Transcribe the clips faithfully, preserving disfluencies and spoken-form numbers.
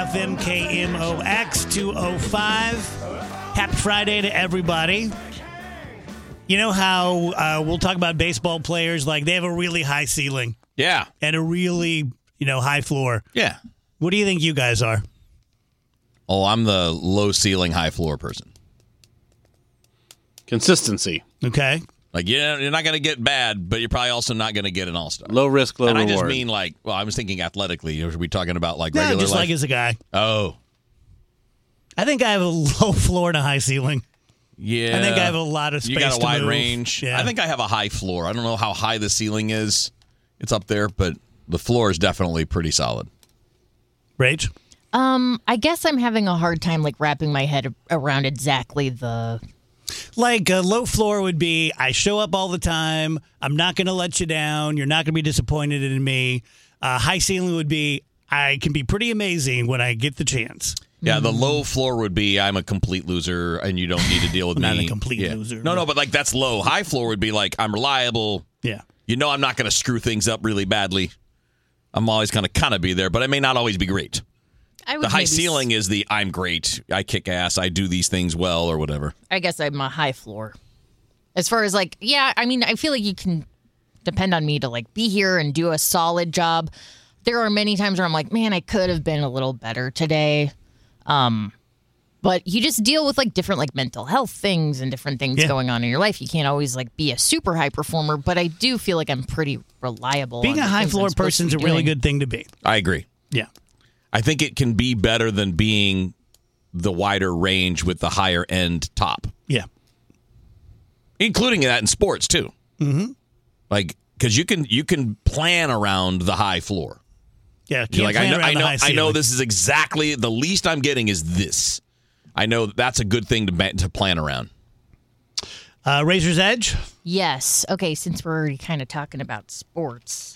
F M K M O X two oh five. Happy Friday to everybody. You know how uh, we'll talk about baseball players, like they have a really high ceiling. Yeah. And a really, you know, high floor. Yeah. What do you think you guys are? Oh, I'm the low ceiling, high floor person. Consistency. Okay. Like, yeah, you're not going to get bad, but you're probably also not going to get an all-star. Low risk, low and reward. And I just mean, like, well, I was thinking athletically. Are we talking about, like, No, regular just life? like as a guy. Oh. I think I have a low floor and a high ceiling. Yeah. I think I have a lot of space You got a to wide move. range. Yeah. I think I have a high floor. I don't know how high the ceiling is. It's up there, but the floor is definitely pretty solid. Rach? Um, I guess I'm having a hard time, like, wrapping my head around exactly the... Like, a low floor would be, I show up all the time. I'm not going to let you down. You're not going to be disappointed in me. Uh, high ceiling would be, I can be pretty amazing when I get the chance. Yeah, the low floor would be, I'm a complete loser, and you don't need to deal with Not me. a complete yeah. loser. No, no, but, like, that's low. High floor would be, like, I'm reliable. Yeah. You know I'm not going to screw things up really badly. I'm always going to kind of be there, but I may not always be great. I would The high maybe ceiling is the I'm great, I kick ass, I do these things well, or whatever. I guess I'm a high floor. As far as like, yeah, I mean, I feel like you can depend on me to like be here and do a solid job. There are many times where I'm like, man, I could have been a little better today. Um, but you just deal with like different like mental health things and different things Yeah. going on in your life. You can't always like be a super high performer, but I do feel like I'm pretty reliable. Being on a the high things floor I'm supposed to person's a be really doing. good thing to be. I agree. Yeah. I think it can be better than being the wider range with the higher end top. Yeah. Including that in sports, too. Mm-hmm. Like, because you can you can plan around the high floor. Yeah. You're Can't like, I plan know, around I the know, high I ceiling. know this is exactly, the least I'm getting is this. I know that's a good thing to ma- to plan around. Uh, Razor's Edge? Yes. Okay, since we're already kind of talking about sports.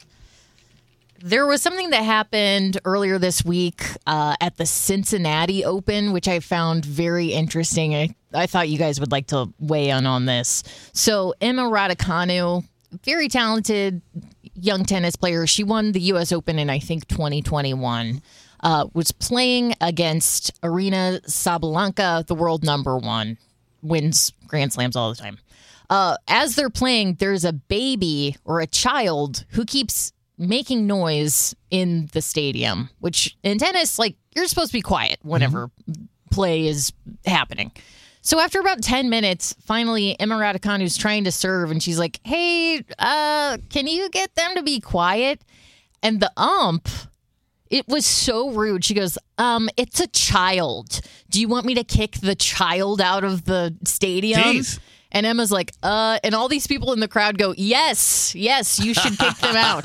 There was something that happened earlier this week uh, at the Cincinnati Open, which I found very interesting. I, I thought you guys would like to weigh in on this. So Emma Raducanu, very talented young tennis player. She won the U S Open in, I think, twenty twenty-one. Uh, was playing against Arina Sabalenka, the world number one, wins Grand Slams all the time. Uh, as they're playing, there's a baby or a child who keeps making noise in the stadium, which in tennis, like, you're supposed to be quiet whenever mm-hmm. play is happening. So after about ten minutes, finally, Emma Raducanu's trying to serve, and she's like, hey, uh, can you get them to be quiet? And the ump, it was so rude. She goes, um, it's a child. Do you want me to kick the child out of the stadium? Jeez. And Emma's like, uh, and all these people in the crowd go, yes, yes, you should kick them out.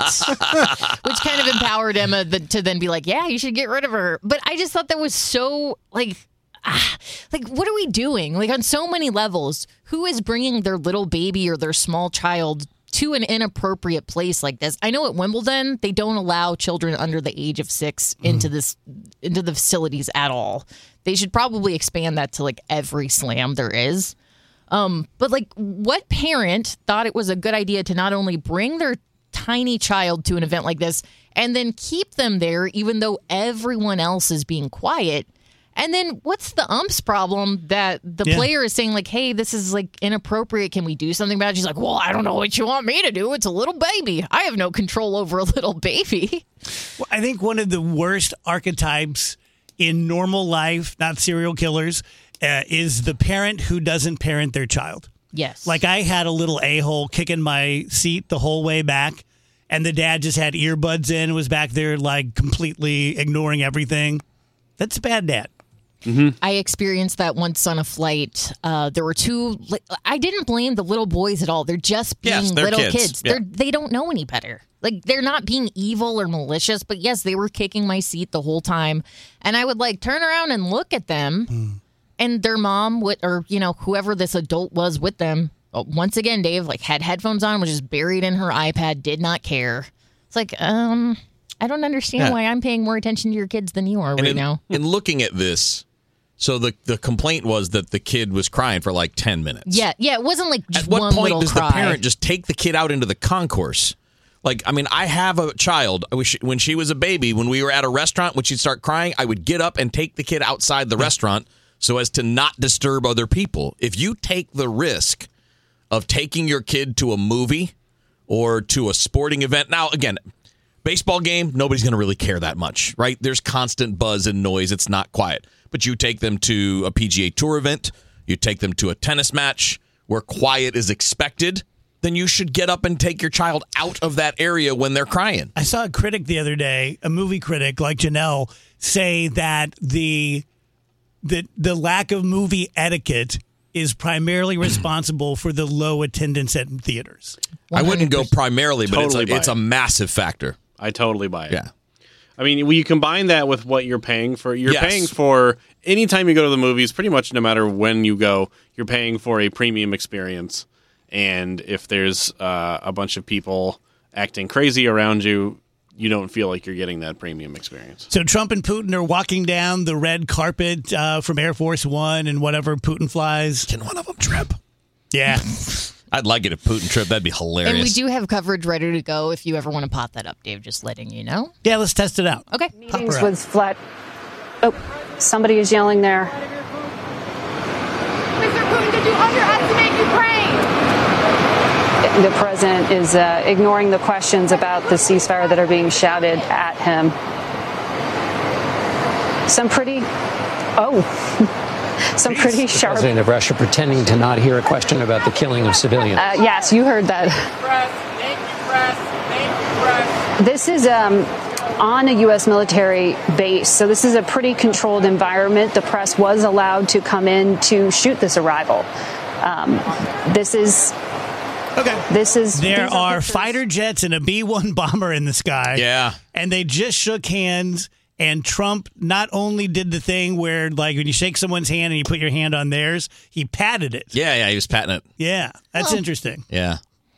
Which kind of empowered Emma the, to then be like, yeah, you should get rid of her. But I just thought that was so, like, ah, like, what are we doing? Like, on so many levels, who is bringing their little baby or their small child to an inappropriate place like this? I know at Wimbledon, they don't allow children under the age of six into this, into the facilities at all. They should probably expand that to, like, every slam there is. Um, but like, what parent thought it was a good idea to not only bring their tiny child to an event like this and then keep them there, even though everyone else is being quiet? And then what's the ump's problem that the Yeah. player is saying like, hey, this is like inappropriate. Can we do something about it? She's like, well, I don't know what you want me to do. It's a little baby. I have no control over a little baby. Well, I think one of the worst archetypes in normal life, not serial killers, uh, is the parent who doesn't parent their child. Yes. Like, I had a little a-hole kicking my seat the whole way back, and the dad just had earbuds in and was back there, like, completely ignoring everything. That's a bad dad. Mm-hmm. I experienced that once on a flight. Uh, there were two. I didn't blame the little boys at all. They're just being Yes, they're little kids. kids. Yeah. They're, they don't know any better. Like, they're not being evil or malicious. But yes, they were kicking my seat the whole time. And I would like turn around and look at them. Mm. And their mom would, or, you know, whoever this adult was with them. Once again, Dave, like, had headphones on, was just buried in her iPad, did not care. It's like, um, I don't understand Yeah. why I'm paying more attention to your kids than you are And right in, now. in looking at this, so the, the complaint was that the kid was crying for like ten minutes. Yeah, yeah, it wasn't like just At what one point little does cry. the parent just take the kid out into the concourse? Like, I mean, I have a child. I wish- When she was a baby, when we were at a restaurant, when she'd start crying, I would get up and take the kid outside the restaurant so as to not disturb other people. If you take the risk of taking your kid to a movie or to a sporting event, now, again, baseball game, nobody's going to really care that much, right? There's constant buzz and noise. It's not quiet. But you take them to a P G A Tour event, you take them to a tennis match where quiet is expected, then you should get up and take your child out of that area when they're crying. I saw a critic the other day, a movie critic like Janelle, say that the the, the lack of movie etiquette is primarily responsible for the low attendance at theaters. I wouldn't go primarily, but Totally it's, buy a, it's a it. massive factor. I totally buy it. Yeah. I mean, when you combine that with what you're paying for, you're Yes. paying for anytime you go to the movies, pretty much no matter when you go, you're paying for a premium experience. And if there's uh, a bunch of people acting crazy around you, you don't feel like you're getting that premium experience. So Trump and Putin are walking down the red carpet uh, from Air Force One and whatever Putin flies. Can one of them trip? Yeah. I'd like it if Putin tripped. That'd be hilarious. And we do have coverage ready to go if you ever want to pop that up, Dave, just letting you know. Yeah, let's test it out. Okay. Pop Meetings her up. with flat. Oh, somebody is yelling there. Mister Putin, did you underestimate Ukraine? The president is uh, ignoring the questions about the ceasefire that are being shouted at him. Some pretty, oh, some pretty sharp. President of Russia pretending to not hear a question about the killing of civilians. Uh, yes, you heard that. Press, thank you, press, thank you, press. This is um, on a U S military base, so this is a pretty controlled environment. The press was allowed to come in to shoot this arrival. Um, this is. Okay. This is. There these are pictures. fighter jets and a B one bomber in the sky. Yeah. And they just shook hands. And Trump not only did the thing where, like, when you shake someone's hand and you put your hand on theirs, he patted it. Yeah, yeah, he was patting it. Yeah. That's interesting. Yeah.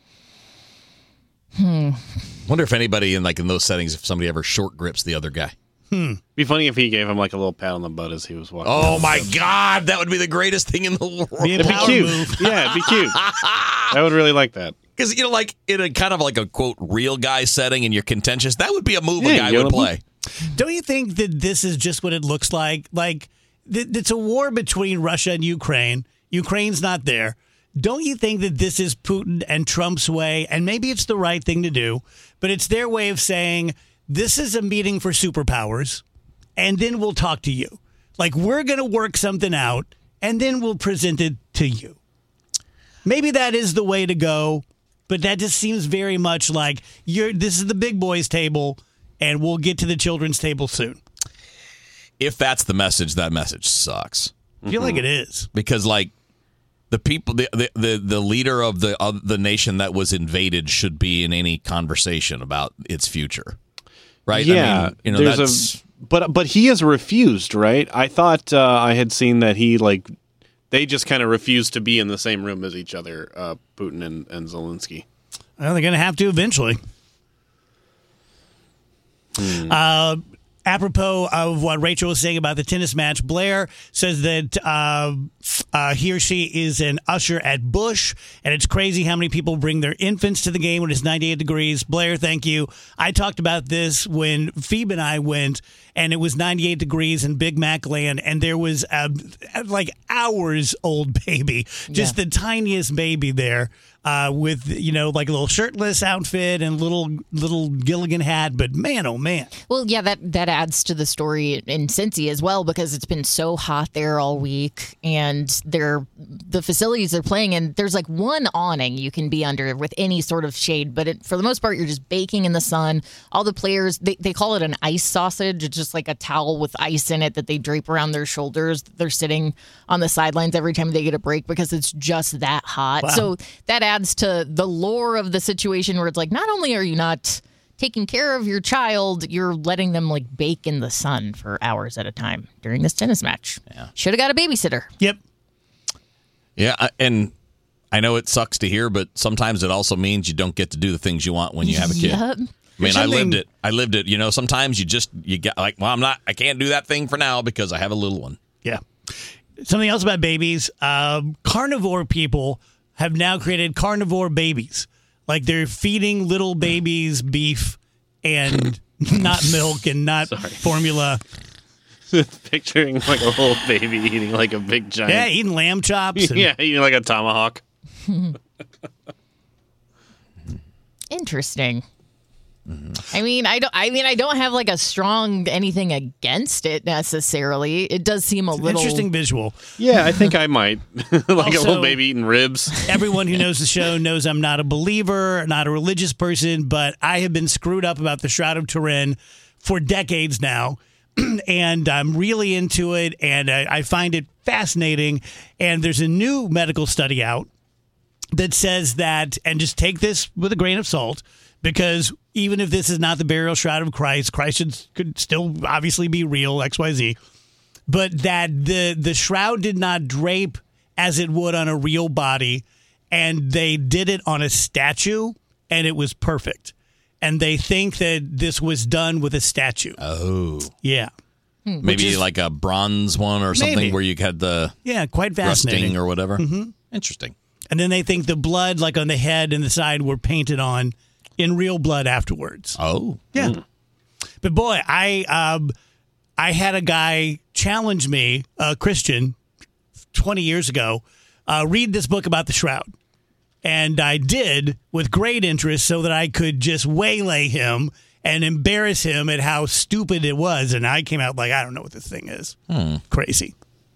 Hmm. Wonder if anybody in like in those settings, if somebody ever short grips the other guy. Be funny if he gave him like a little pat on the butt as he was walking. Oh my God, that would be the greatest thing in the world. Be a It'd be power cute. move. Yeah, it'd be cute. I would really like that. Because you know, like in a kind of like a quote real guy setting, and you're contentious, that would be a move Yeah, a guy you would know, play. Don't you think that this is just what it looks like? Like, th- it's a war between Russia and Ukraine. Ukraine's not there. Don't you think that this is Putin and Trump's way? And maybe it's the right thing to do, but it's their way of saying, this is a meeting for superpowers, and then we'll talk to you. Like, we're going to work something out, and then we'll present it to you. Maybe that is the way to go, but that just seems very much like you're. This is the big boys' table, and we'll get to the children's table soon. If that's the message, that message sucks. I feel like it is. Because like the people, the the the, the leader of the of the nation that was invaded should be in any conversation about its future, right? Yeah, I mean, you know, there's that's, a but but he has refused, right? I thought uh, I had seen that he like they just kind of refused to be in the same room as each other, uh, Putin and, and Zelensky. Well, they're going to have to eventually. Hmm. Uh, apropos of what Rachel was saying about the tennis match, Blair says that uh, uh, he or she is an usher at Bush, and it's crazy how many people bring their infants to the game when it's ninety-eight degrees. Blair, thank you. I talked about this when Phoebe and I went, and it was ninety-eight degrees in Big Mac land, and there was a, like hours old baby, just Yeah. the tiniest baby there. Uh, with, you know, like a little shirtless outfit and little little Gilligan hat. But man, oh man. Well, yeah, that, that adds to the story in Cincy as well, because it's been so hot there all week, and they're, the facilities they're playing in, there's like one awning you can be under with any sort of shade, but it, for the most part, you're just baking in the sun. All the players, they, they call it an ice sausage. It's just like a towel with ice in it that they drape around their shoulders. They're sitting on the sidelines every time they get a break because it's just that hot. Wow. So that adds to the lore of the situation where it's like, not only are you not taking care of your child, you're letting them like bake in the sun for hours at a time during this tennis match. Yeah. Should have got a babysitter. Yep. yeah, I- and I know it sucks to hear, but sometimes it also means you don't get to do the things you want when you have a kid. Yep. I mean, There's I something- lived it. I lived it. You know, sometimes you just you get like, well, I'm not. I can't do that thing for now because I have a little one. Yeah. Something else about babies. Um, carnivore people have now created carnivore babies. Like they're feeding little babies beef and not milk and not formula. Picturing like a little baby eating like a big giant. Yeah, eating lamb chops. And, yeah, eating like a tomahawk. Interesting. I mean, I don't. I mean, I don't have like a strong anything against it necessarily. It does seem a little Interesting visual. Yeah, I think I might. like Also- a little baby eating ribs. Everyone who knows the show knows I'm not a believer, not a religious person, but I have been screwed up about the Shroud of Turin for decades now. And I'm really into it, and I, I find it fascinating. And there's a new medical study out that says that, and just take this with a grain of salt, because even if this is not the burial shroud of Christ, Christ should, could still obviously be real, X Y Z, but that the, the shroud did not drape as it would on a real body, and they did it on a statue, and it was perfect. And they think that this was done with a statue. Oh. Yeah. Maybe is- like a bronze one or something Maybe. where you had the Yeah, quite fascinating. rusting or whatever. Mm-hmm. Interesting. And then they think the blood, like on the head and the side, were painted on in real blood afterwards. Oh. Yeah. But boy, I um, I had a guy challenge me, a Christian, twenty years ago, uh, read this book about the shroud. And I did with great interest so that I could just waylay him and embarrass him at how stupid it was. And I came out like, I don't know what this thing is. Hmm. Crazy.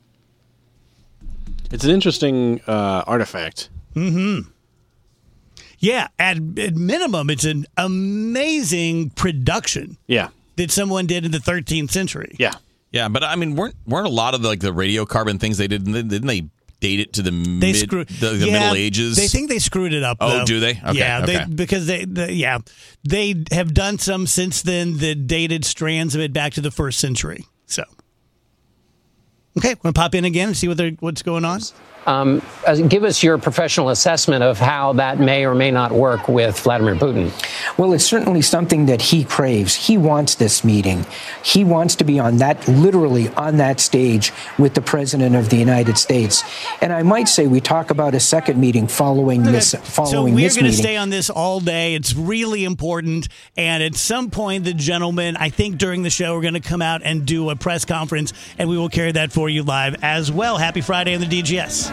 It's an interesting uh, artifact. Mm-hmm. Yeah, at, at minimum, it's an amazing production Yeah. that someone did in the thirteenth century. Yeah. Yeah, but I mean, weren't weren't a lot of the, like the radiocarbon things they did? Didn't they date it to the They mid screw- the, the yeah, Middle Ages? They think they screwed it up. Oh, though. do they? Okay, yeah, okay. They, because they, the, yeah, they have done some since then that dated strands of it back to the first century. So, okay, want to pop in again and see what they're, what's going on? Um, uh, give us your professional assessment of how that may or may not work with Vladimir Putin. Well, it's certainly something that he craves. He wants this meeting. He wants to be on that, literally on that stage with the President of the United States. And I might say we talk about a second meeting following this, so following we're this going to meeting. stay on this all day. It's really important. And at some point, the gentleman, I think during the show, we're going to come out and do a press conference, and we will carry that for you live as well. Happy Friday on the D G S.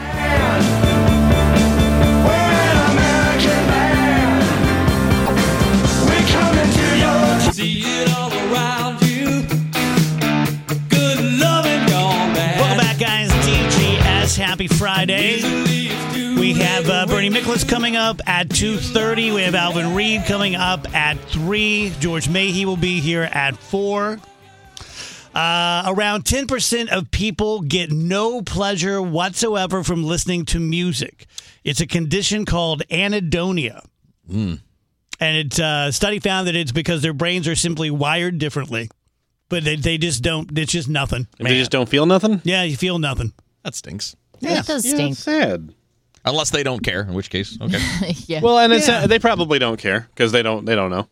See it all around you. Good loving gone bad. Welcome back, guys. D G S. Happy Friday. We have uh, Bernie Miklasz coming up at two thirty. We have Alvin Reed coming up at three. George Mahy will be here at four. Uh, around ten percent of people get no pleasure whatsoever from listening to music. It's a condition called anhedonia. Mm. And it's a study found that it's because their brains are simply wired differently. But they, they just don't, it's just nothing. And they just don't feel nothing? Yeah, you feel nothing. That stinks. Yeah. It does Yeah, stink. it's sad. Unless they don't care, in which case, okay. Yeah. Well, and it's, Yeah. uh, they probably don't care because they don't, they don't know.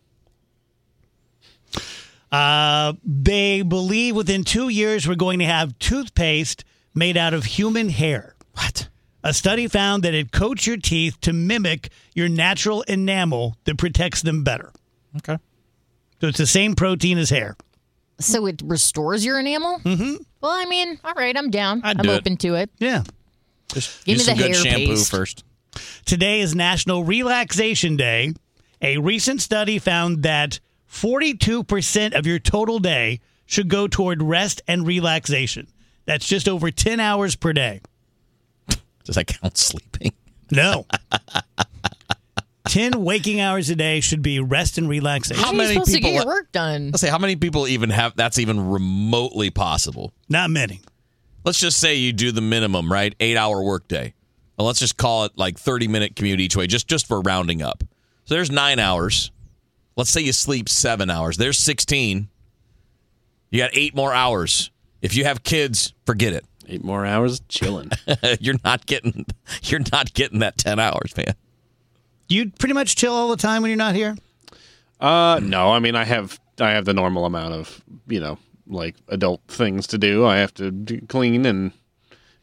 Uh, they believe within two years we're going to have toothpaste made out of human hair. What? A study found that it coats your teeth to mimic your natural enamel that protects them better. Okay. So it's the same protein as hair. So it restores your enamel? Mm-hmm. Well, I mean, all right, I'm down. I'd I'm do it. open to it. Yeah. Just Give use me some the good hair shampoo paste. first. Today is National Relaxation Day. A recent study found that forty-two percent of your total day should go toward rest and relaxation. That's just over ten hours per day. Does that count sleeping? No. ten waking hours a day should be rest and relaxation. How How are you many supposed to get people- your work done? Let's say, how many people even have that's even remotely possible? Not many. Let's just say you do the minimum, right? Eight hour workday. Well, let's just call it like thirty minute commute each way, just just for rounding up. So there's nine hours. Let's say you sleep seven hours. There's sixteen. You got eight more hours. If you have kids, forget it. Eight more hours chilling. you're not getting you're not getting that ten hours, man. You pretty much chill all the time when you're not here? Uh, no, I mean, I have I have the normal amount of, you know, like adult things to do. I have to do, clean and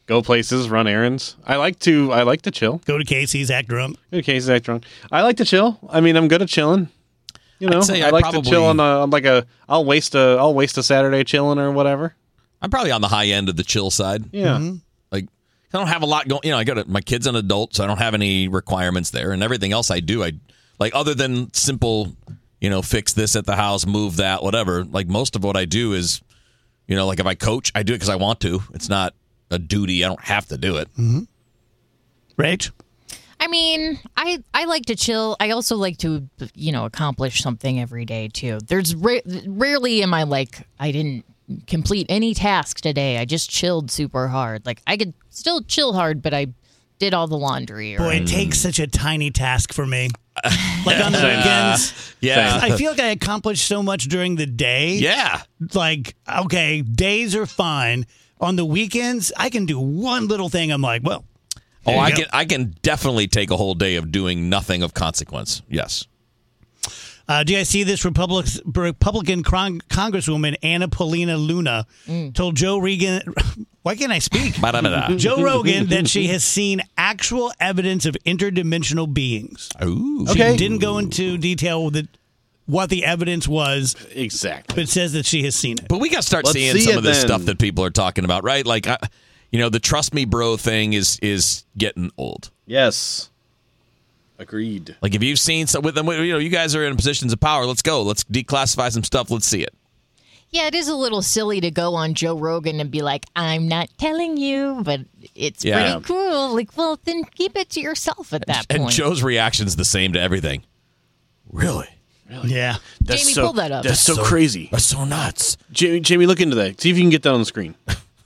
go places, run errands. I like to. I like to chill. Go to Casey's, act drunk. Go to Casey's, act drunk. I like to chill. I mean, I'm good at chilling. You know, I'd say I I like probably- to chill on, a, on like a. I'll waste a. I'll waste a Saturday chilling or whatever. I'm probably on the high end of the chill side. Yeah. Mm-hmm. Like I don't have a lot going. You know, I got a, my kid's an adult, so I don't have any requirements there, and everything else I do, I like other than simple, you know, fix this at the house, move that, whatever. Like most of what I do is, you know, like if I coach, I do it because I want to. It's not a duty. I don't have to do it. Mm-hmm. Rach? I mean, I, I like to chill. I also like to, you know, accomplish something every day, too. There's ra- rarely am I like, I didn't complete any task today. I just chilled super hard. Like, I could still chill hard, but I did all the laundry. Or Boy, I- it takes such a tiny task for me. Like on the Same. weekends. Yeah. I feel like I accomplish so much during the day. Yeah. Like, okay, days are fine. On the weekends, I can do one little thing. I'm like, well, Oh, there you I go. can I can definitely take a whole day of doing nothing of consequence. Yes. Uh, do you guys see this Republic, Republican Cron- Congresswoman Anna Paulina Luna told Joe Regan, why can't I speak? Ba-da-ba-da. Joe Rogan that she has seen actual evidence of interdimensional beings. Ooh. She Okay. didn't go into detail with it, what the evidence was, Exactly. but says that she has seen it. But we got to start Let's seeing see some it of this then. stuff that people are talking about, right? Like, I, you know, the trust me, bro thing is is getting old. Yes. Agreed. Like, if you've seen some with them, you know, you guys are in positions of power. Let's go. Let's declassify some stuff. Let's see it. yeah, it is a little silly to go on Joe Rogan and be like, I'm not telling you, but it's Yeah. pretty cool. Like, well, then keep it to yourself at that And point. Joe's reaction's the same to everything. Really? Yeah. That's Jamie, so, pull that up. That's so, crazy. That's so nuts. Jamie, Jamie, look into that. See if you can get that on the screen.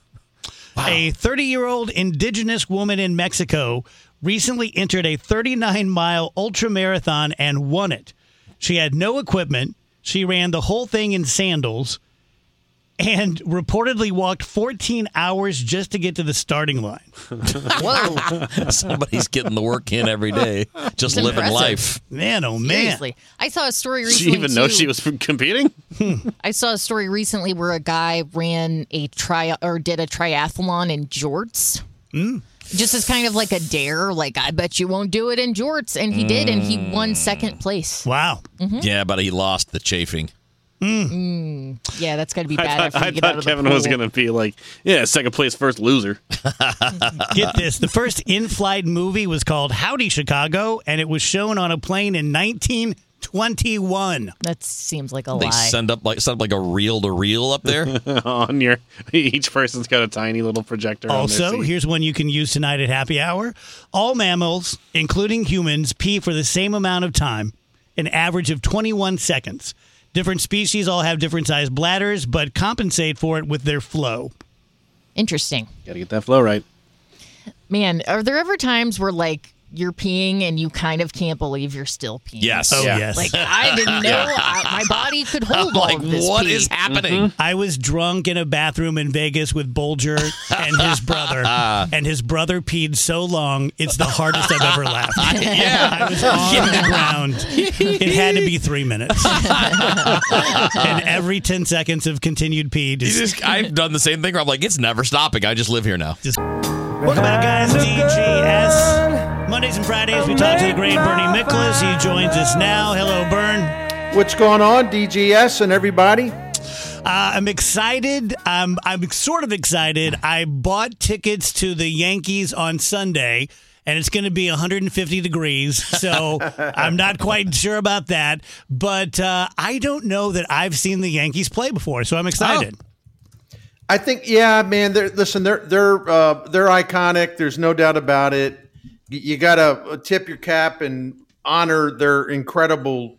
A thirty-year-old indigenous woman in Mexico recently entered a thirty-nine mile ultramarathon and won it. She had no equipment. She ran the whole thing in sandals and reportedly walked fourteen hours just to get to the starting line. Whoa. Somebody's getting the work in every day, just It's living impressive. life. Man, oh man. Seriously. I saw a story Did recently. she even know too. she was competing? I saw a story recently where a guy ran a tri or did a triathlon in jorts. Just as kind of like a dare, like I bet you won't do it in jorts, and he did, and he won second place. Wow. Yeah, but he lost the chafing. Yeah, that's got to be I bad thought, after I you get out thought of the Kevin was pool. going to be like, yeah, second place, first loser. Get this. The first in-flight movie was called Howdy Chicago, and it was shown on a plane in nineteen twenty-one. That seems like a They lie. send up like send up like a reel to reel up there. on your Each person's got a tiny little projector on their Also, seat. here's one you can use tonight at happy hour. All mammals, including humans, pee for the same amount of time, an average of twenty-one seconds. Different species all have different sized bladders, but compensate for it with their flow. Interesting. Got to get that flow right. Man, are there ever times where like you're peeing and you kind of can't believe you're still peeing? Yes. Oh, Yeah. yes. Like I didn't know I, my body could hold all like, of this what pee. is happening? I was drunk in a bathroom in Vegas with Bolger and his brother, and his brother peed so long, it's the hardest I've ever laughed. Yeah. I was on the ground. It had to be three minutes. And every ten seconds of continued pee. You Just, just, I've done the same thing where I'm like, it's never stopping. I just live here now. welcome back, guys. D G S. Mondays and Fridays, we talk to the great Bernie Miklasz. He joins us now. Hello, Bern. What's going on, D G S and everybody? Uh, I'm excited. I'm, I'm sort of excited. I bought tickets to the Yankees on Sunday, and it's going to be one hundred fifty degrees, so I'm not quite sure about that. But uh, I don't know that I've seen the Yankees play before, so I'm excited. I think, yeah, man. They're, listen, they're they're uh, they're iconic. There's no doubt about it. You, you got to tip your cap and honor their incredible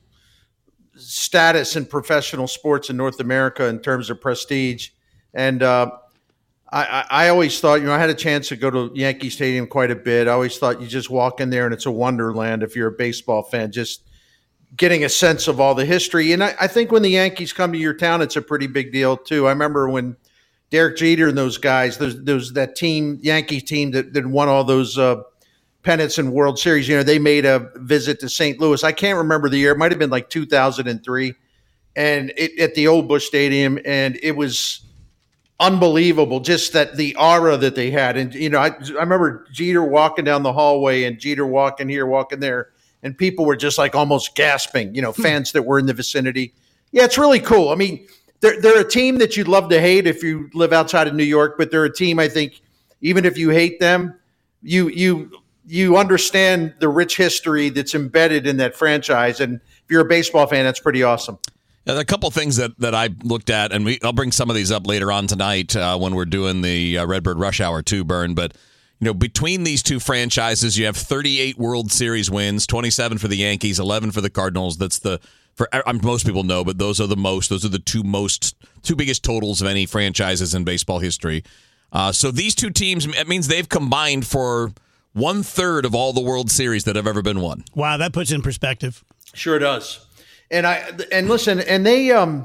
status in professional sports in North America in terms of prestige. And uh, I, I, I always thought, you know, I had a chance to go to Yankee Stadium quite a bit. I always thought you just walk in there and it's a wonderland if you're a baseball fan, just getting a sense of all the history. And I, I think when the Yankees come to your town, it's a pretty big deal too. I remember when Derek Jeter and those guys, those, those that team, Yankee team that, that won all those uh, pennants and World Series, you know, they made a visit to Saint Louis. I can't remember the year. It might have been like two thousand three, and it, at the old Busch Stadium. And it was unbelievable. Just that the aura that they had. And, you know, I, I remember Jeter walking down the hallway and Jeter walking here, walking there, and people were just like almost gasping, you know, fans that were in the vicinity. Yeah, it's really cool. I mean, they're, they're a team that you'd love to hate if you live outside of New York, but they're a team, I think, even if you hate them, you you you understand the rich history that's embedded in that franchise. And if you're a baseball fan, that's pretty awesome. Yeah, there are a couple of things that, that I looked at, and we, I'll bring some of these up later on tonight uh, when we're doing the uh, Redbird Rush Hour too, Burn. But, you know, between these two franchises, you have thirty-eight World Series wins, twenty-seven for the Yankees, eleven for the Cardinals. That's the, for um, most people know, but those are the most, those are the two most, two biggest totals of any franchises in baseball history. Uh, so these two teams, it means they've combined for one third of all the World Series that have ever been won. Wow, that puts it in perspective. Sure does. And I and listen, and they um,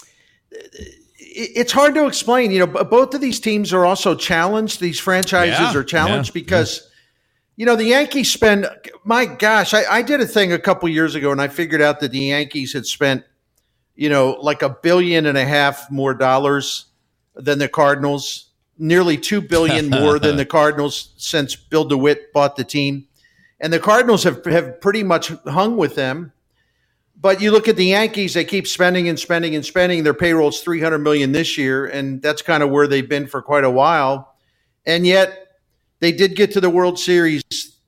it's hard to explain. You know, both of these teams are also challenged. These franchises Yeah, are challenged yeah, because, yeah. you know, the Yankees spend. My gosh, I, I did a thing a couple years ago, and I figured out that the Yankees had spent, you know, like a billion and a half more dollars than the Cardinals. Nearly two billion dollars more than the Cardinals since Bill DeWitt bought the team. And the Cardinals have, have pretty much hung with them. But you look at the Yankees, they keep spending and spending and spending. Their payroll's three hundred million dollars this year, and that's kind of where they've been for quite a while. And yet they did get to the World Series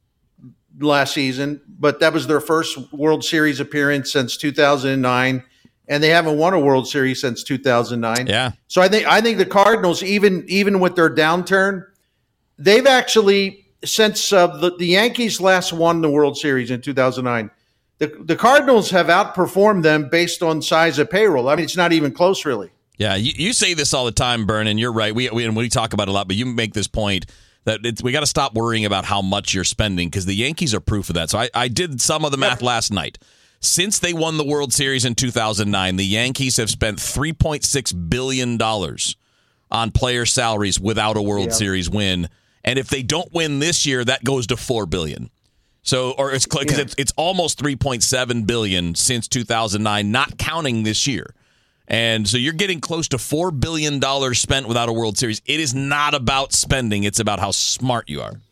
last season, but that was their first World Series appearance since two thousand nine. And they haven't won a World Series since two thousand nine. Yeah. So I think I think the Cardinals, even even with their downturn, they've actually since uh, the, the Yankees last won the World Series in two thousand nine, the the Cardinals have outperformed them based on size of payroll. I mean, it's not even close, really. Yeah, you, you say this all the time, Bern, and you're right. We we, and we talk about it a lot, but you make this point that it's, we got to stop worrying about how much you're spending because the Yankees are proof of that. So I, I did some of the math last night. Since they won the World Series in two thousand nine, the Yankees have spent three point six billion dollars on player salaries without a World Yeah. Series win. And if they don't win this year, that goes to four billion dollars. So, or it's because Yeah. it's, it's almost three point seven billion dollars since two thousand nine, not counting this year. And so you're getting close to four billion dollars spent without a World Series. It is not about spending. It's about how smart you are.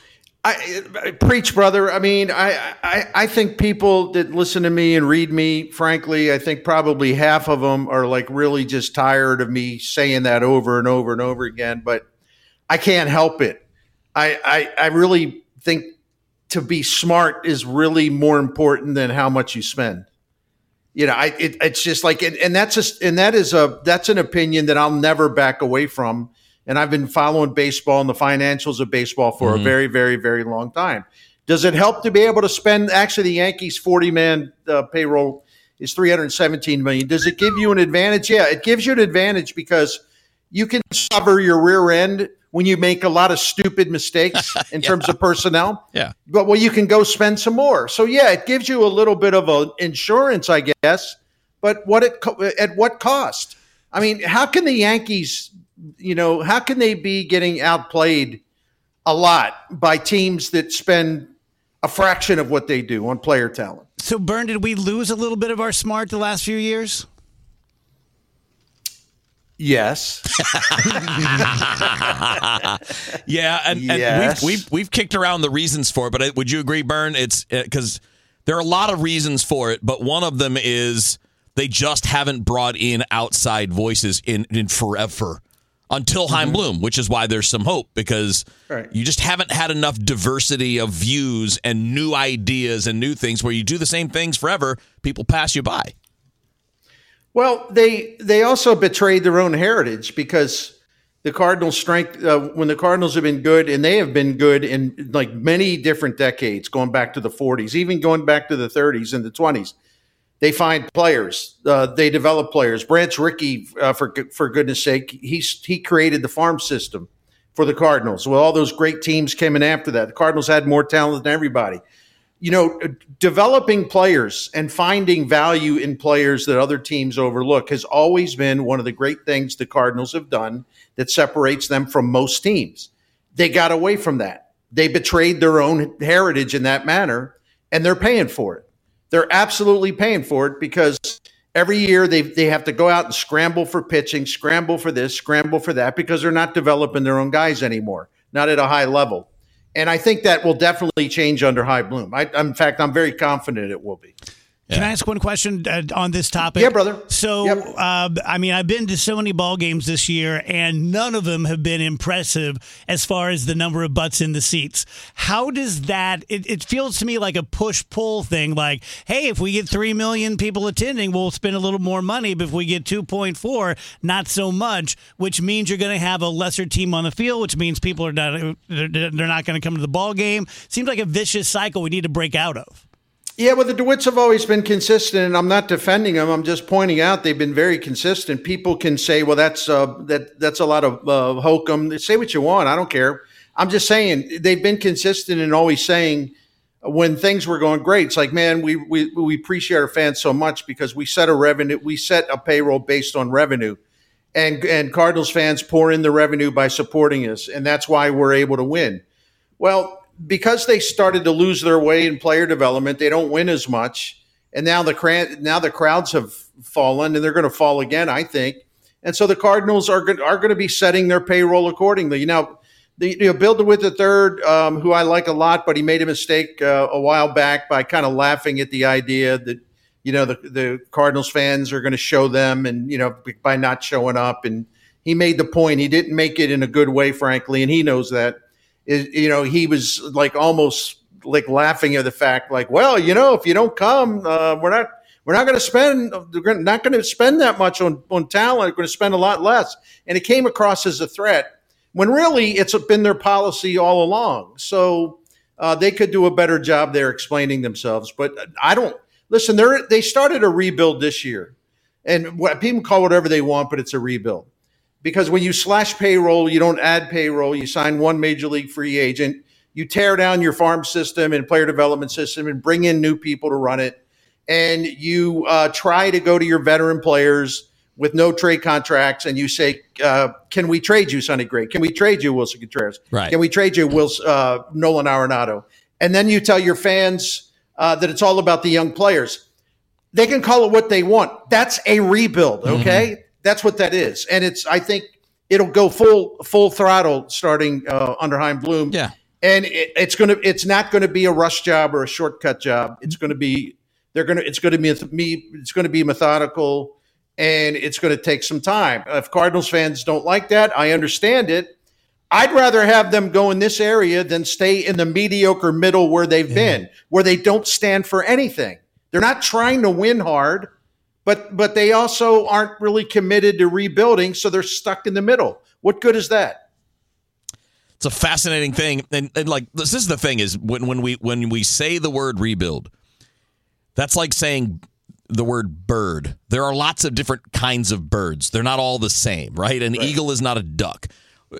I, I preach, brother. I mean, I, I I think people that listen to me and read me, frankly, I think probably half of them are like really just tired of me saying that over and over and over again. But I can't help it. I I, I really think to be smart is really more important than how much you spend. You know, I it, it's just like, and, and that's just, and that is a that's an opinion that I'll never back away from. And I've been following baseball and the financials of baseball for Mm-hmm. a very, very, very long time. Does it help to be able to spend? Actually, the Yankees' forty-man uh, payroll is three hundred seventeen million dollars. Does it give you an advantage? Yeah, it gives you an advantage because you can cover your rear end when you make a lot of stupid mistakes in Yeah. terms of personnel. Yeah. But well, you can go spend some more. So yeah, it gives you a little bit of a insurance, I guess. But what it co- at what cost? I mean, how can the Yankees? You know, how can they be getting outplayed a lot by teams that spend a fraction of what they do on player talent? So, Bern, did we lose a little bit of our smart the last few years? Yes. Yeah, and, Yes. and we've, we've we've kicked around the reasons for it, but would you agree, Bern? It's because there are a lot of reasons for it, but one of them is they just haven't brought in outside voices in, in forever. Until Chaim Bloom, which is why there's some hope, because Right. you just haven't had enough diversity of views and new ideas and new things where you do the same things forever, people pass you by. Well, they they also betrayed their own heritage because the Cardinals' strength uh, when the Cardinals have been good, and they have been good in like many different decades, going back to the forties, even going back to the thirties and the twenties. They find players. Uh, they develop players. Branch Rickey, uh, for for goodness sake, he's he created the farm system for the Cardinals. Well, all those great teams came in after that. The Cardinals had more talent than everybody. You know, developing players and finding value in players that other teams overlook has always been one of the great things the Cardinals have done that separates them from most teams. They got away from that. They betrayed their own heritage in that manner, and they're paying for it. They're absolutely paying for it because Every year they they have to go out and scramble for pitching, scramble for this, scramble for that, because they're not developing their own guys anymore, not at a high level. And I think that will definitely change under High Bloom. I, in fact, I'm very confident it will be. Can I ask one question uh, on this topic? Yeah, brother. So, Yep. uh, I mean, I've been to so many ball games this year, and none of them have been impressive as far as the number of butts in the seats. How does that? It, it feels to me like a push-pull thing. Like, hey, if we get three million people attending, we'll spend a little more money. But if we get two point four, not so much. Which means you're going to have a lesser team on the field, which means people are not they're, they're not going to come to the ball game. Seems like a vicious cycle we need to break out of. Yeah, well, the DeWitts have always been consistent, and I'm not defending them. I'm just pointing out they've been very consistent. People can say, well, that's uh, that that's a lot of uh, hokum. Say what you want. I don't care. I'm just saying they've been consistent and always saying when things were going great, it's like, man, we we we appreciate our fans so much because we set a revenue, we set a payroll based on revenue, and and Cardinals fans pour in the revenue by supporting us, and that's why we're able to win. Well, because they started to lose their way in player development, they don't win as much, and now the cra- now the crowds have fallen, and they're going to fall again, I think. And so the Cardinals are going are going to be setting their payroll accordingly. Now, the you know, Bill DeWitt the third, um, who I like a lot, but he made a mistake uh, a while back by kind of laughing at the idea that you know the the Cardinals fans are going to show them, and you know by not showing up. And he made the point. He didn't make it in a good way, frankly, and he knows that. Is, you know, he was like almost like laughing at the fact, like, well, you know, if you don't come, uh, we're not we're not going to spend we're not going to spend that much on on talent. We're going to spend a lot less. And it came across as a threat when really it's been their policy all along. So uh, they could do a better job there explaining themselves. But I don't listen. They they started a rebuild this year, and what, people call whatever they want, but it's a rebuild. Because when you slash payroll, you don't add payroll. You sign one major league free agent. You tear down your farm system and player development system and bring in new people to run it. And you uh, try to go to your veteran players with no trade contracts, and you say, uh, can we trade you, Sonny Gray? Can we trade you, Wilson Contreras? Right. Can we trade you, Wilson, uh, Nolan Arenado? And then you tell your fans uh, that it's all about the young players. They can call it what they want. That's a rebuild, okay? Mm-hmm. That's what that is, and it's. I think it'll go full full throttle starting uh, under Chaim Bloom. Yeah, and it, it's gonna. It's not going to be a rush job or a shortcut job. It's going to be. They're going to. It's going to be me. It's going to be methodical, and it's going to take some time. If Cardinals fans don't like that, I understand it. I'd rather have them go in this area than stay in the mediocre middle where they've yeah. been, where they don't stand for anything. They're not trying to win hard. But but they also aren't really committed to rebuilding, so they're stuck in the middle. What good is that? It's a fascinating thing, and, and like this is the thing is when when we when we say the word rebuild, that's like saying the word bird. There are lots of different kinds of birds. They're not all the same, right? An right. eagle is not a duck.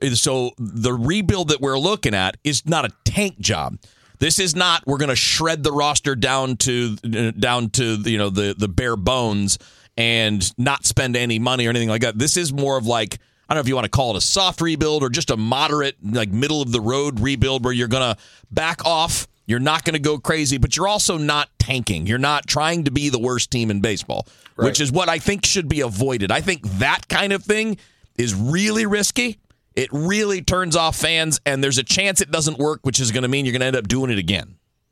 So the rebuild that we're looking at is not a tank job. This is not we're going to shred the roster down to uh, down to you know the the bare bones and not spend any money or anything like that. This is more of like I don't know if you want to call it a soft rebuild or just a moderate like middle of the road rebuild where you're going to back off. You're not going to go crazy, but you're also not tanking. You're not trying to be the worst team in baseball, right. which is what I think should be avoided. I think that kind of thing is really risky. It really turns off fans, and there's a chance it doesn't work, which is going to mean you're going to end up doing it again.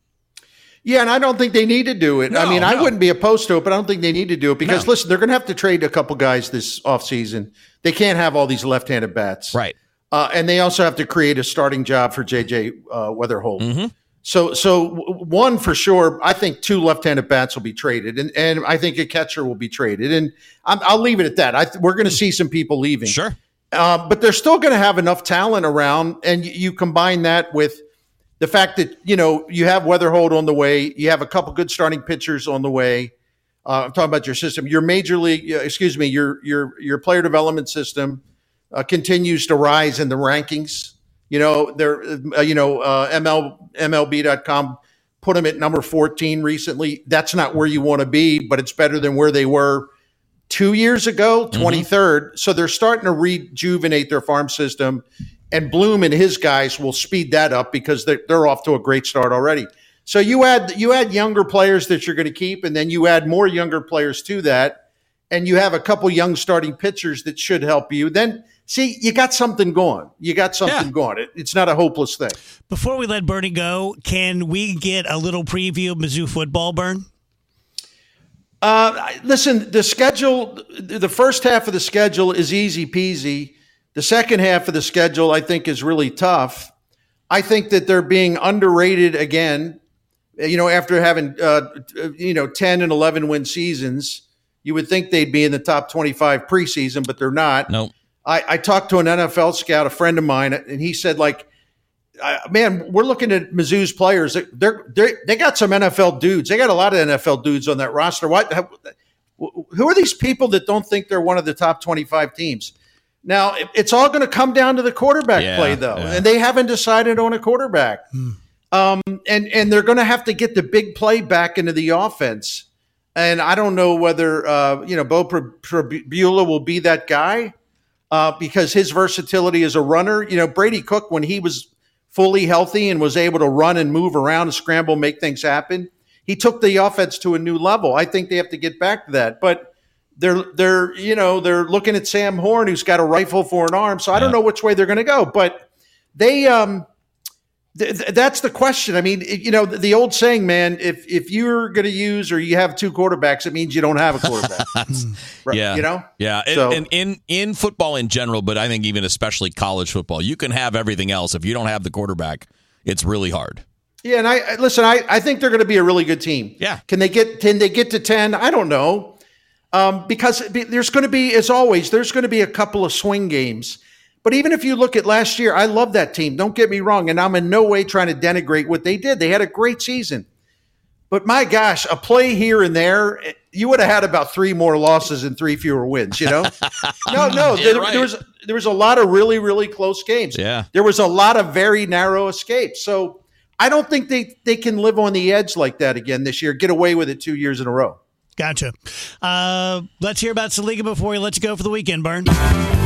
Yeah, and I don't think they need to do it. No, I mean, no. I wouldn't be opposed to it, but I don't think they need to do it because, no. listen, they're going to have to trade a couple guys this offseason. They can't have all these left-handed bats. Right. Uh, and they also have to create a starting job for J J uh, Weatherholt. Mm-hmm. So, so one for sure, I think two left-handed bats will be traded, and, and I think a catcher will be traded. And I'm, I'll leave it at that. I, we're going to see some people leaving. Sure. Uh, but they're still going to have enough talent around, and you, you combine that with the fact that, you know, you have Weatherholt on the way, you have a couple good starting pitchers on the way. Uh, I'm talking about your system. Your major league, uh, excuse me, your your your player development system uh, continues to rise in the rankings. You know, they're uh, you know uh, M L M L B dot com put them at number fourteen recently. That's not where you want to be, but it's better than where they were two years ago, twenty-third. Mm-hmm. So they're starting to rejuvenate their farm system, and Bloom and his guys will speed that up because they're, they're off to a great start already. So you add you add younger players that you're going to keep, and then you add more younger players to that. and you have a couple young starting pitchers that should help you, then see, you got something going. You got something Yeah. going. It, it's not a hopeless thing. Before we let Bernie go, can we get a little preview of Mizzou football, Bern? Uh, listen, the schedule, the first half of the schedule is easy peasy. The second half of the schedule, I think, is really tough. I think that they're being underrated again. You know, after having, uh, you know, ten and eleven win seasons, you would think they'd be in the top twenty-five preseason, but they're not. Nope. I, I talked to an N F L scout, a friend of mine, and he said, like, uh, man, we're looking at Mizzou's players. They're, they're, they got some N F L dudes. They got a lot of N F L dudes on that roster. What? Who are these people that don't think they're one of the top twenty-five teams? Now, it's all going to come down to the quarterback Yeah, play, though, yeah. and they haven't decided on a quarterback. Hmm. Um, and, and they're going to have to get the big play back into the offense. And I don't know whether, uh, you know, Bo Prabula will be that guy uh, because his versatility as a runner. You know, Brady Cook, when he was fully healthy and was able to run and move around and scramble, make things happen, he took the offense to a new level. I think they have to get back to that. But they're, they're you know, they're looking at Sam Horn, who's got a rifle for an arm. So I don't know which way they're going to go. But they um, th- th- that's the question. I mean, it, you know, the, the old saying, man, if if you're going to use or you have two quarterbacks, it means you don't have a quarterback. Right, Yeah, you know, yeah, and, So- and in in football in general, but I think even especially college football, you can have everything else. If you don't have the quarterback, it's really hard. Yeah, and I I- listen. I, I think they're going to be a really good team. Yeah. Can they get? Can they get to ten? I don't know. Um, because there's going to be, as always, there's going to be a couple of swing games. But even if you look at last year, I love that team. Don't get me wrong, and I'm in no way trying to denigrate what they did. They had a great season. But my gosh, a play here and there, you would have had about three more losses and three fewer wins. You know? no, no. Yeah, there, right. there was there was a lot of really, really close games. Yeah. There was a lot of very narrow escapes. So I don't think they, they can live on the edge like that again this year, get away with it two years in a row. Gotcha. Uh, let's hear about Saliga before we let you go for the weekend, Bern. Welcome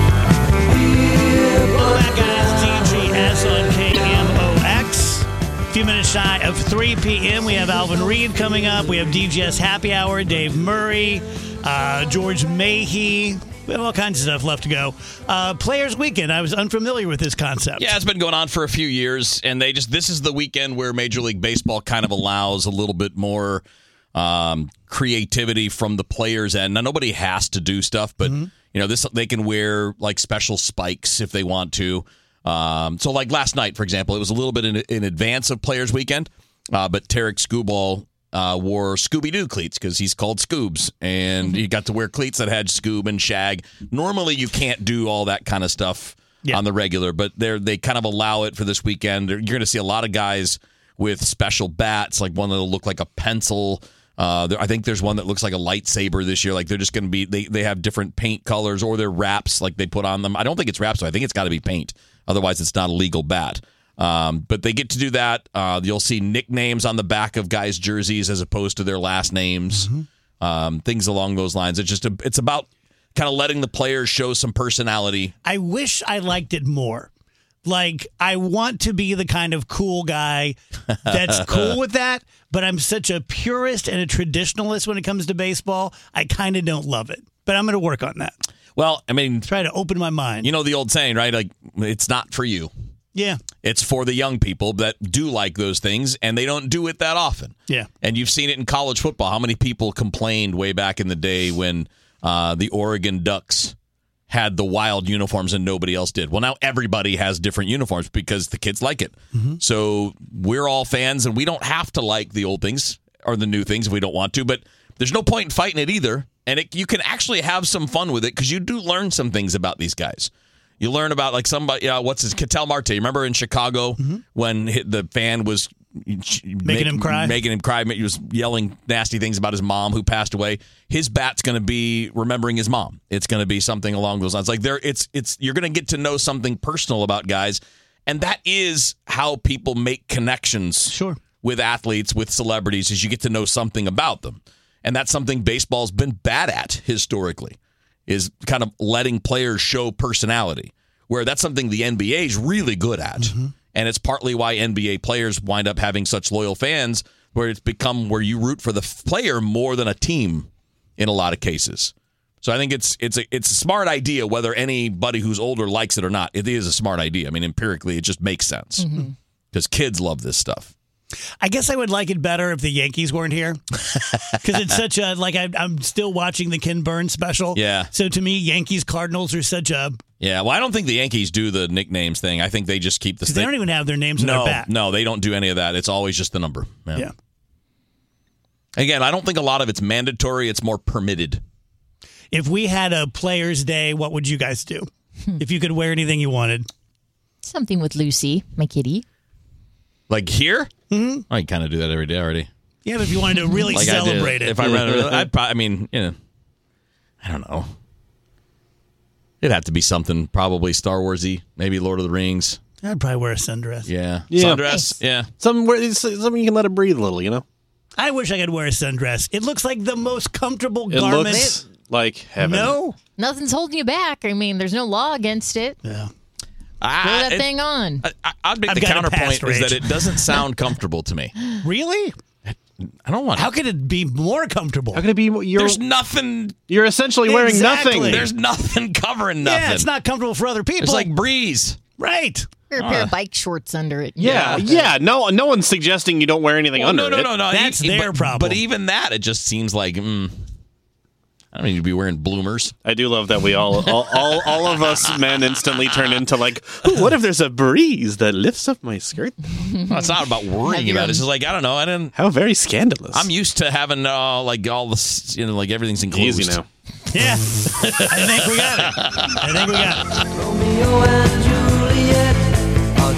back, guys. D G S on K M O X. A few minutes shy of three p.m. We have Alvin Reed coming up. We have D G S Happy Hour, Dave Murray, uh, George Mahey. We have all kinds of stuff left to go. Uh, Players Weekend. I was unfamiliar with this concept. Yeah, it's been going on for a few years, and they just this is the weekend where Major League Baseball kind of allows a little bit more um, creativity from the players' end. Now, nobody has to do stuff, but Mm-hmm. you know, this they can wear like special spikes if they want to. Um, so, like last night, for example, it was a little bit in, in advance of Players Weekend, uh, but Tarek Skubal uh, wore Scooby-Doo cleats because he's called Scoobs, and he got to wear cleats that had Scoob and Shag. Normally, you can't do all that kind of stuff Yeah. on the regular, but they they kind of allow it for this weekend. You're going to see a lot of guys with special bats, like one that'll look like a pencil. Uh, there, I think there's one that looks like a lightsaber this year. Like they're just going to be, they, they have different paint colors or their wraps like they put on them. I don't think it's wraps, so I think it's got to be paint. Otherwise, it's not a legal bat. Um, but they get to do that. Uh, you'll see nicknames on the back of guys' jerseys as opposed to their last names. Mm-hmm. Um, things along those lines. It's just a, it's about kind of letting the players show some personality. I wish I liked it more. Like, I want to be the kind of cool guy that's cool with that, but I'm such a purist and a traditionalist when it comes to baseball. I kind of don't love it, but I'm going to work on that. Well, I mean, Try to open my mind. you know the old saying, right? Like, it's not for you. Yeah. It's for the young people that do like those things, and they don't do it that often. Yeah. And you've seen it in college football. How many people complained way back in the day when uh, the Oregon Ducks had the wild uniforms and nobody else did? Well, now everybody has different uniforms because the kids like it. Mm-hmm. So we're all fans, and we don't have to like the old things or the new things if we don't want to, but there's no point in fighting it either. And it, you can actually have some fun with it because you do learn some things about these guys. You learn about like somebody, uh, what's his, Ketel Marte. Remember in Chicago Mm-hmm. when the fan was Making him cry? Making him cry. He was yelling nasty things about his mom who passed away. His bat's going to be remembering his mom. It's going to be something along those lines. Like there, it's it's you're going to get to know something personal about guys, and that is how people make connections. Sure. With athletes, with celebrities, is you get to know something about them, and that's something baseball's been bad at historically, is kind of letting players show personality. Where that's something the N B A is really good at. Mm-hmm. And it's partly why N B A players wind up having such loyal fans, where it's become where you root for the player more than a team in a lot of cases. So I think it's it's a it's a smart idea. Whether anybody who's older likes it or not, it is a smart idea. I mean, empirically, it just makes sense because mm-hmm. kids love this stuff. I guess I would like it better if the Yankees weren't here because it's such a like I, I'm still watching the Ken Burns special. Yeah. So to me, Yankees Cardinals are such a yeah. Well, I don't think the Yankees do the nicknames thing. I think they just keep the. They don't even have their names no, on their bat. No, they don't do any of that. It's always just the number. Yeah. yeah. Again, I don't think a lot of it's mandatory. It's more permitted. If we had a Players' Day, what would you guys do? If you could wear anything you wanted, something with Lucy, my kitty. Like here? Mm-hmm. I can kind of do that every day already. Yeah, but if you wanted to really like celebrate I it. If I ran it, I'd probably, I mean, you know, I don't know. It'd have to be something probably Star Wars-y, maybe Lord of the Rings. I'd probably wear a sundress. Yeah. yeah. Sundress, nice. yeah. Something where, something you can let it breathe a little, you know? I wish I could wear a sundress. It looks like the most comfortable it garment. Looks like heaven. No? Nothing's holding you back. I mean, there's no law against it. Yeah. I, Throw that it, thing on. I, I'd make I've the got a counterpoint past is that rage. it doesn't sound comfortable to me. Really? I don't want How could it be more comfortable? How could it be? You're, There's nothing. You're essentially wearing Exactly. nothing. There's nothing covering nothing. Yeah, it's not comfortable for other people. It's like breeze. Right. Wear a pair of bike shorts under it. Yeah, yeah. No, no one's suggesting you don't wear anything Well, under no, no, it. no, no. That's E- their but, problem. But even that, it just seems like, mm, I don't need to be wearing bloomers. I do love that we all, all, all, all of us men instantly turn into like, ooh, what if there's a breeze that lifts up my skirt? Well, it's not about worrying about it. It's just like, I don't know. I didn't. How very scandalous. I'm used to having uh, like all the, you know, like everything's enclosed. Easy now. Yeah. I think we got it. I think we got it. Romeo and